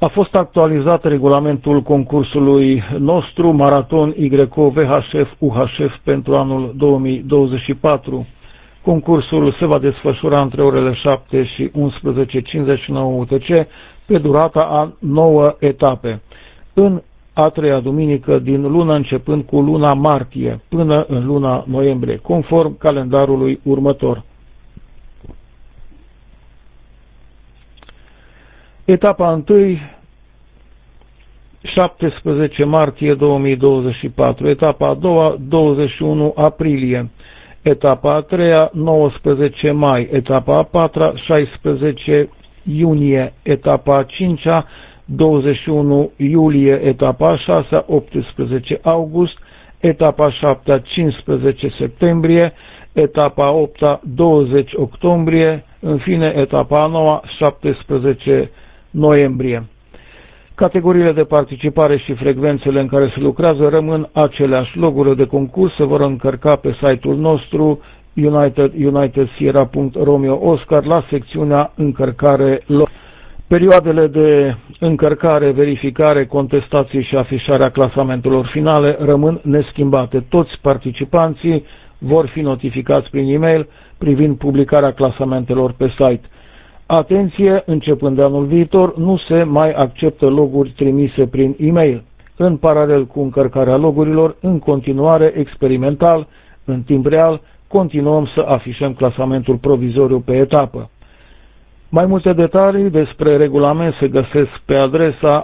A fost actualizat regulamentul concursului nostru Maraton YO VHF UHF pentru anul 2024. Concursul se va desfășura între orele 7 și 11:59 UTC pe durata a 9 etape, în a treia duminică din lună, începând cu luna martie până în luna noiembrie, conform calendarului următor. Etapa 1, 17 martie 2024, etapa a doua, 21 aprilie, etapa a treia, 19 mai, etapa a patra, 16 iunie, etapa a cincea, 21 iulie, etapa a șasea, 18 august, etapa a șaptea, 15 septembrie, etapa a opta, 20 octombrie, în fine etapa a noua, 17 noiembrie. Categoriile de participare și frecvențele în care se lucrează rămân aceleași. Logurile de concurs se vor încărca pe site-ul nostru unitedsierra.romeo Oscar la secțiunea încărcare. Perioadele de încărcare, verificare, contestații și afișarea clasamentelor finale rămân neschimbate. Toți participanții vor fi notificați prin e-mail privind publicarea clasamentelor pe site. Atenție, începând de anul viitor, nu se mai acceptă loguri trimise prin e-mail. În paralel cu încărcarea logurilor, în continuare, experimental, în timp real, continuăm să afișăm clasamentul provizoriu pe etapă. Mai multe detalii despre regulament se găsesc pe adresa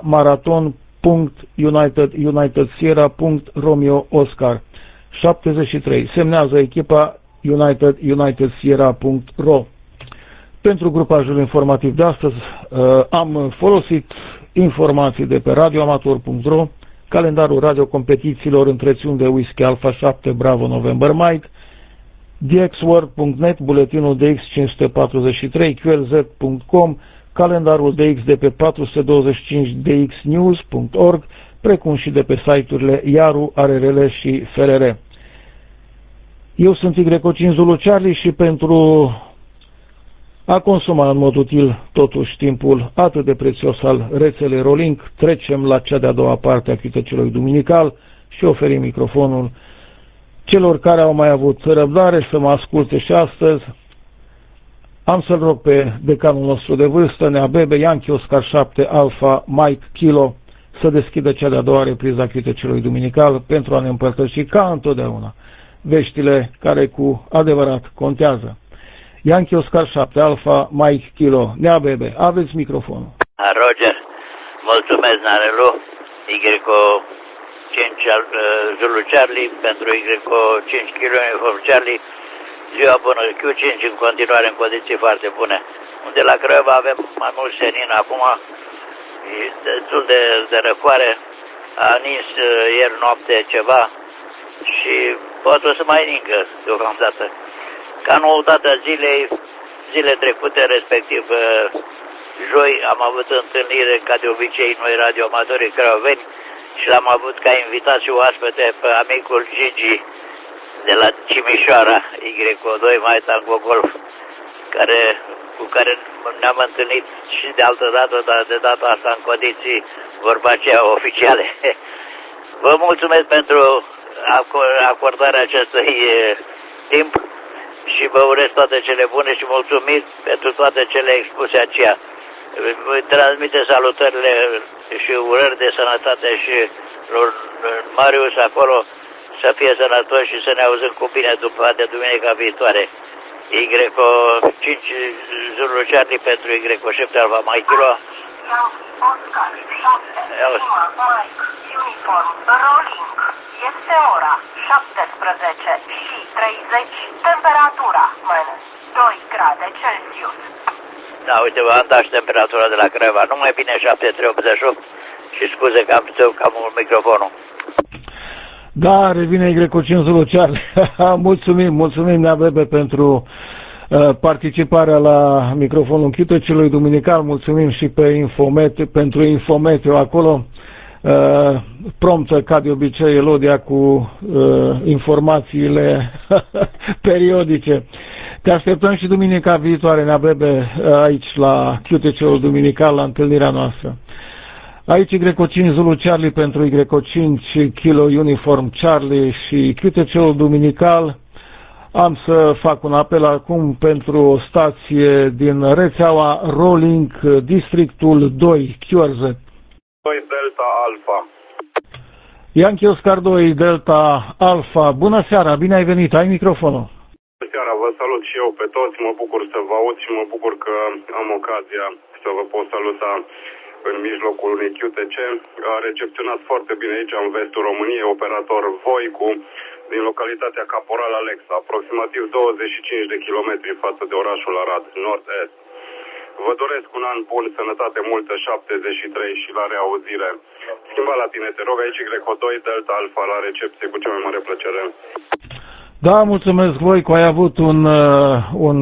maraton.unitedsierra.romeo Oscar 73. Semnează echipa unitedsierra.ro. Pentru grupajul informativ de astăzi am folosit informații de pe radioamator.ro, calendarul radiocompetițiilor întrețiuni de Whisky Alpha 7 Bravo November Mike, dxworld.net, buletinul DX543, qlz.com, calendarul DX de pe 425 dxnews.org, precum și de pe site-urile Iaru, ARRL și FRR. Eu sunt Y5 Zulu Charlie și pentru a consuma în mod util totuși timpul atât de prețios al rețelei Rolink, trecem la cea de-a doua parte a cântecului duminical și oferim microfonul celor care au mai avut răbdare să mă asculte și astăzi. Am să-l rog pe decanul nostru de vârstă, Nea Bebe, Yankee Oscar 7 Alpha Mike Kilo, să deschidă cea de-a doua repriză a cântecului duminical pentru a ne împărtăși ca întotdeauna veștile care cu adevărat contează. Yankee Oscar 7 Alpha Mike Kilo. Nea Bebe, aveți microfonul. Roger, mulțumesc, Narelu. Igrico 5 Zulu Charlie pentru Igrico 5 kg Uniform Charlie. Ziua bună, Q5 în continuare în condiții foarte bune. Unde la Craiova avem mai mult senin acum, e destul de răcoare. A nins ieri noapte ceva și poate o să mai ningă deocamdată. Ca noutatea zile trecute, respectiv joi, am avut întâlnire, ca de obicei, noi radioamatorii craoveni, și l-am avut ca invitat și oaspete pe amicul Gigi de la Cimișoara, Y2 Mai Tango Golf, cu care ne-am întâlnit și de altă dată, dar de data asta în condiții, vorba aceea, oficiale. Vă mulțumesc pentru acordarea acestui timp și vă urez toate cele bune și mulțumit pentru toate cele expuse aceea. Voi transmite salutările și urări de sănătate și lui Marius acolo, să fie sănătos și să ne auzim cu bine după de duminica viitoare. Y5 Zulu Charlie pentru Y7 Alpha Mike Kilo. Oscar 7 Mike Uniform Rolling. Este ora 17 și 30, temperatura -2 grade Celsius. Da, uite, v-am dat și temperatura de la Craiova. Nu mai bine 7388 și scuze că am un microfonul. Da, revine Y5 Zulu Charlie. mulțumim, Nea Bebe, pentru participarea la microfonul închitecelui duminical. Mulțumim și pentru Infometeo acolo. Promptă, ca de obicei, Elodia cu informațiile periodice. Te așteptăm și duminica viitoare, Nea Bebe, aici la QTC-ul duminical, la întâlnirea noastră. Aici Y5 Zulu Charlie pentru Y5 Kilo Uniform Charlie și QTC-ul duminical. Am să fac un apel acum pentru o stație din rețeaua Rolling, districtul 2, QRZ. 2 Delta Alpha. Yankee Oscar 2 Delta Alpha. Bună seara, bine ai venit, ai microfonul. Bună seara, vă salut și eu pe toți, mă bucur să vă aud și mă bucur că am ocazia să vă pot saluta în mijlocul unui QTC. A recepționat foarte bine aici în vestul României, operator Voicu, din localitatea Caporal Alexa, aproximativ 25 de kilometri față de orașul Arad, nord-est. Vă doresc un an bun, sănătate multă, 73 și la reauzire. Schimba la tine, te rog, aici Y2 Delta Alpha la recepție, cu cea mai mare plăcere. Da, mulțumesc, Voicu, ai avut un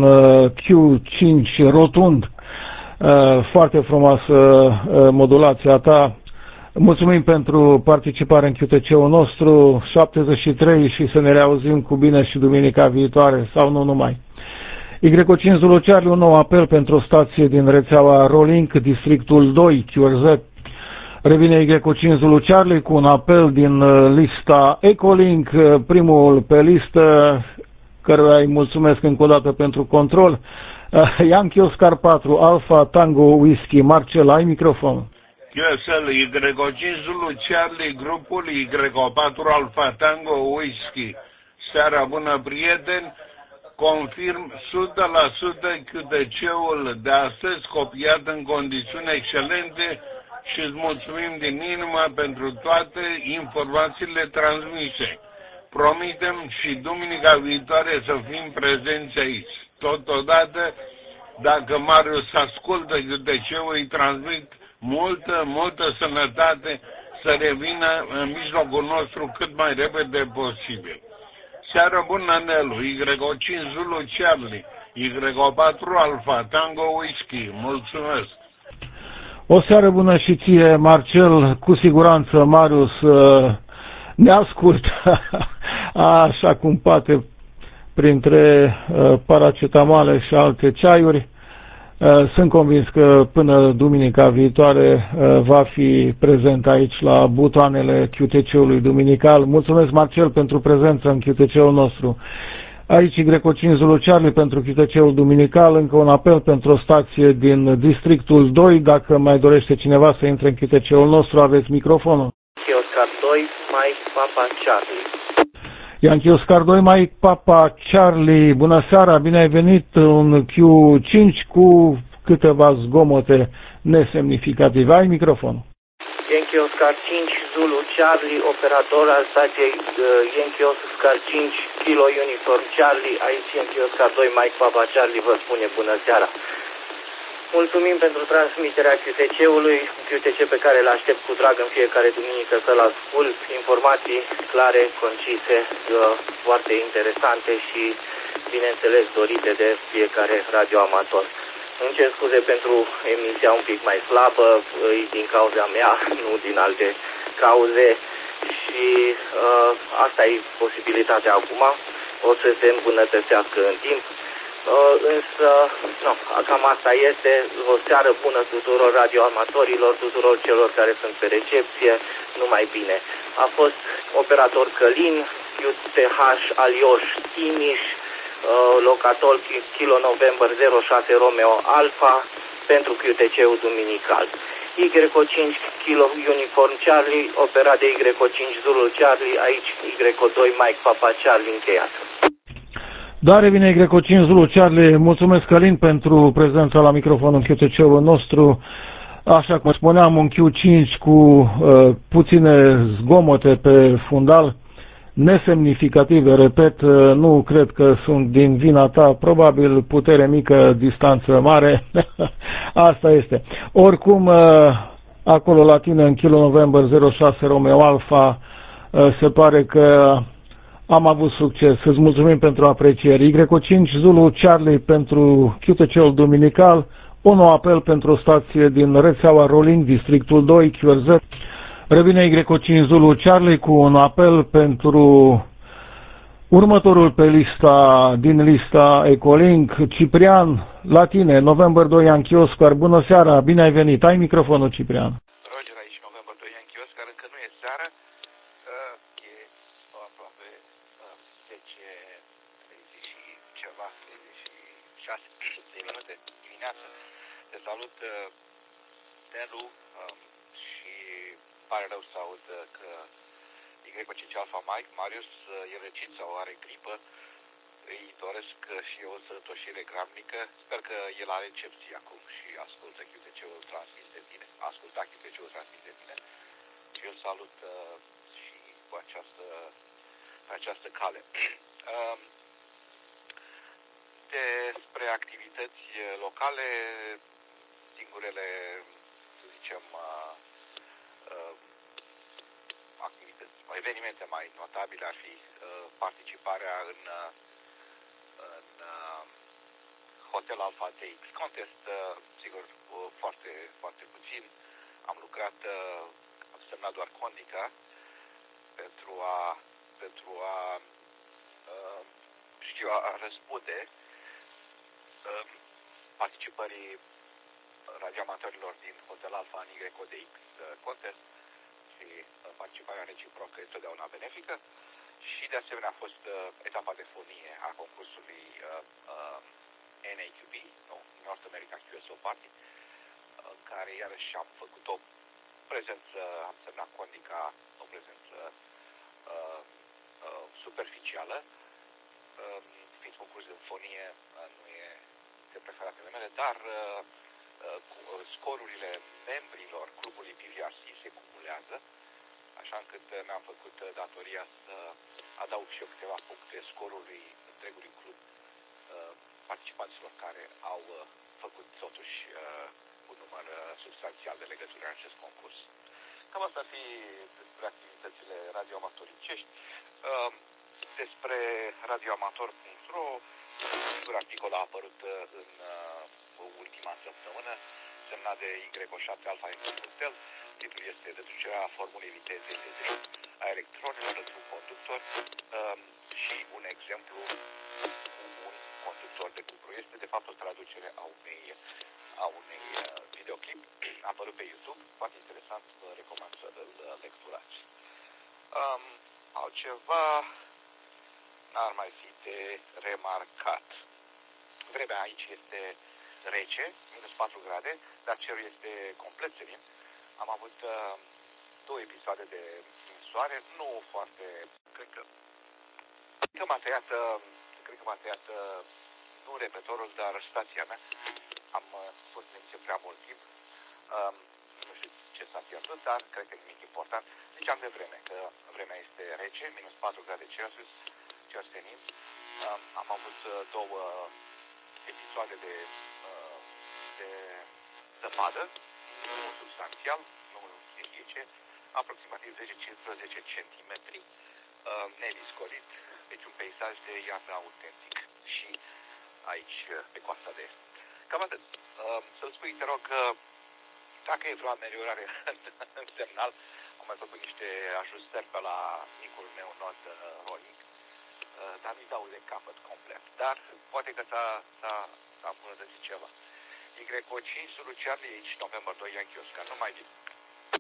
Q5 rotund. Foarte frumoasă modulația ta. Mulțumim pentru participare în QTC-ul nostru 73 și să ne reauzim cu bine și duminica viitoare sau nu numai. Y5 Zulu Charlie, un nou apel pentru o stație din rețeaua Rolink, districtul 2, QRZ. Revine Y5 Zulu Charlie cu un apel din lista Ecolink, primul pe listă, căruia îi mulțumesc încă o dată pentru control. Yankee Oscar 4 Alpha Tango Whisky. Marcel, ai microfon. QSL Y5 Zulu Charlie, grupul Y4 Alpha Tango Whisky. Seara bună, prieteni. Confirm 100% QTC-ul de astăzi copiat în condiții excelente și îți mulțumim din inimă pentru toate informațiile transmise. Promitem și duminica viitoare să fim prezenți aici. Totodată, dacă Marius ascultă QTC-ul, îi transmit multă sănătate să revină în mijlocul nostru cât mai repede posibil. Seară bună, Nelu, Y5 Zulu Charlie, Y4 Alpha Tango Whisky. Mulțumesc! O seară bună și ție, Marcel. Cu siguranță Marius ne ascultă așa cum poate printre paracetamale și alte ceaiuri. Sunt convins că până duminica viitoare va fi prezent aici la butoanele QTC-ului duminical. Mulțumesc, Marcel, pentru prezența în QTC-ul nostru. Aici Y5 Zulu Charlie pentru QTC-ul duminical, încă un apel pentru o stație din districtul 2. Dacă mai dorește cineva să intre în QTC-ul nostru, aveți microfonul. Oscar 2, Mike Papa Charlie. Yankee Oscar 2, Mike Papa Charlie. Bună seara, bine ai venit. Un Q5 cu câteva zgomote nesemnificative. Ai microfonul. Yankee Oscar 5 Zulu Charlie, operator al stației Yankee Oscar 5 Kilo Uniform Charlie, aici Yankee Oscar 2 Mike Papa Charlie vă spune bună seara. Mulțumim pentru transmiterea QTC-ului, QTC pe care îl aștept cu drag în fiecare duminică să-l ascult, informații clare, concise, foarte interesante și, bineînțeles, dorite de fiecare radioamator. Îmi cer scuze pentru emisia un pic mai slabă, din cauza mea, nu din alte cauze și asta e posibilitatea acum, o să se îmbunătățească în timp, însă no, cam asta este. O seară bună tuturor radioamatorilor, tuturor celor care sunt pe recepție, numai bine. A fost operator Călin, QTH Alioș Timiș, locator Kilo November 06 Romeo Alpha pentru QTC-ul duminical. Y5 Kilo Uniform Charlie, operat de Y5 Zulu Charlie, aici Y2 Mike Papa Charlie încheiat. Da, revine Y5 Zulu Charlie. Mulțumesc, Călin, pentru prezența la microfon în QTC-ul nostru. Așa cum spuneam, un Q5 cu puține zgomote pe fundal, nesemnificative, repet, nu cred că sunt din vina ta, probabil putere mică, distanță mare, asta este. Oricum, acolo la tine, în Kilo November 06 Romeo Alpha, se pare că am avut succes. Îți mulțumim pentru aprecieri. Y5 Zulu Charlie pentru QTC-ul duminical, un nou apel pentru o stație din rețeaua Rolling, districtul 2, QRZ. Revine Y5 Zulu Charlie cu un apel pentru următorul pe din lista Ecolink, Ciprian, la tine, November 2 Yankee Oscar. Bună seara, bine ai venit. Ai microfonul, Ciprian. Roger, aici Nelu și pare rău să aud că Y5 Alpha Mike, Marius, e răcit sau are gripă. Îi doresc și eu o sănătoșire gramnică. Sper că el are recepție acum și ascultă QTC-ul transmis de mine. Asculta QTC-ul transmis de mine. Și îl salut și cu această cale. Despre activități locale, singurele, să zicem, activități, evenimente mai notabile ar fi participarea în Hotel Alpha DX Contest, sigur, foarte, foarte puțin. Am lucrat, am semnat doar condica pentru a răspunde participării radioamatorilor din Hotel Alpha în YDX Contest și participarea reciprocă întotdeauna benefică. Și de asemenea a fost etapa de fonie a concursului NAQB, North American QSO Party, în care iarăși am făcut o prezență, am semnat condica, o prezență superficială. Fiind concurs de fonie, nu e de preferatele mele, dar scorurile membrilor clubului PVRC se cumulează, așa încât mi-am făcut datoria să adaug și eu câteva puncte scorului întregului club participanților care au făcut totuși un număr substanțial de legături în acest concurs. Cam asta ar fi despre activitățile radioamatoricești. Despre radioamator.ro, un articol a apărut în ultima săptămână, semnat de Y7 Alpha Hotel. Titlul este Deducerea formulei vitezei de drum a electronilor într-un conductor și un exemplu cu un conductor de cupru. Este de fapt o traducere a unui videoclip apărut pe YouTube, foarte interesant, vă recomand să îl lecturați. Altceva n-ar mai fi de remarcat. Vremea aici este rece, minus 4 grade, dar cerul este complet senin. Am avut 2 episoade de soare, nu foarte, cred că m-a tăiat, nu repetorul, dar stația mea. Am fost în prea mult timp. Nu știu ce s-a pierdut, dar cred că nimic important. Ziceam de vreme, că vremea este rece, minus 4 grade Celsius, cer senin. Am avut 2 episoade de zăpadă, nu substanțial, nu silice, aproximativ 10-15 cm, neviscolit, deci un peisaj de iarnă autentic și aici pe coasta de est. Cam atât. Să-mi spui, te rog, că dacă e vreo ameliorare în semnal, am mai făcut niște ajustări pe la micul meu nod rolling, dar mi dau de capăt complet. Dar poate că s-a îmbunătățit ceva. Y5 Zulu Charlie, aici, November 2, Yankee Oscar. Nu mai bine.